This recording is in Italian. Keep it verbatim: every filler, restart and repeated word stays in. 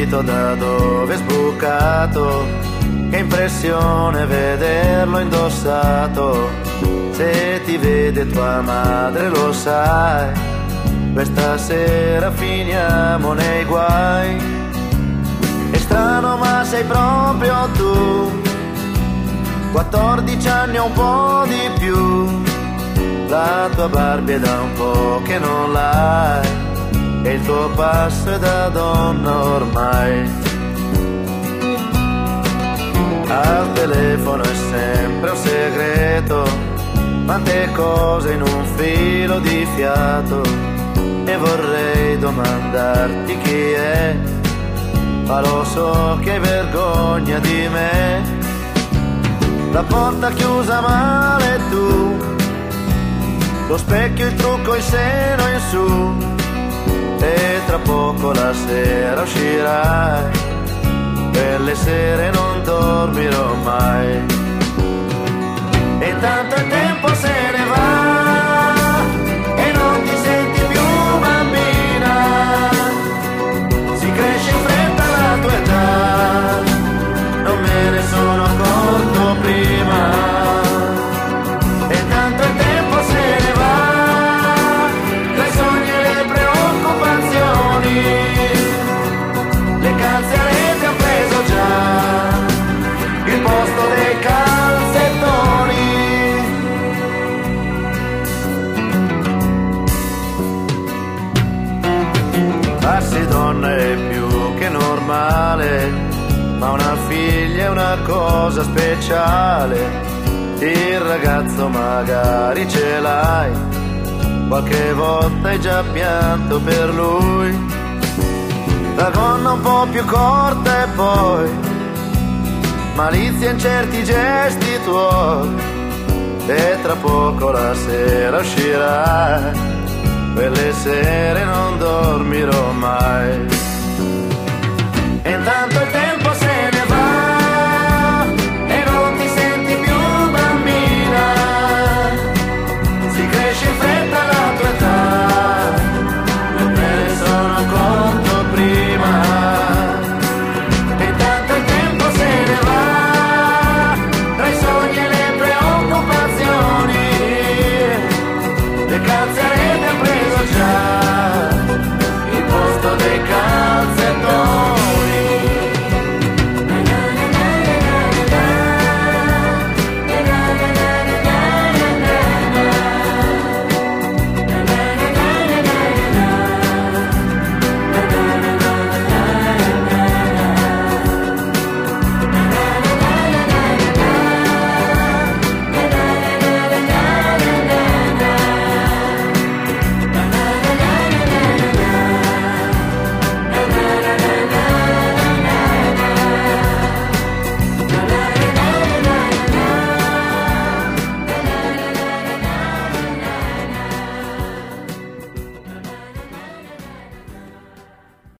capito da dove è sbucato, che impressione vederlo indossato. Se ti vede tua madre lo sai, questa sera finiamo nei guai. È strano ma sei proprio tu, quattordici anni o un po' di più. La tua Barbie è da un po' che non l'hai, e il tuo passo è da donna ormai. Al telefono è sempre un segreto, quante cose in un filo di fiato. E vorrei domandarti chi è, ma lo so che hai vergogna di me. La porta chiusa male tu, lo specchio, il trucco, il seno in su, e tra poco la sera uscirai, per le sere non dormirò mai. E tanto il tempo se ne va e non ti senti più bambina, si cresce in fretta la tua età, non me ne sono accorto prima. E tanto il tempo se ne va, tra i sogni e le preoccupazioni, le calze a rete han preso già il posto dei calzettoni. Farsi donna è più che normale, ma una figlia è una cosa speciale. Il ragazzo magari ce l'hai, qualche volta hai già pianto per lui. La gonna un po' più corta e poi malizia in certi gesti tuoi, e tra poco la sera uscirai, quelle sere non dormirò mai.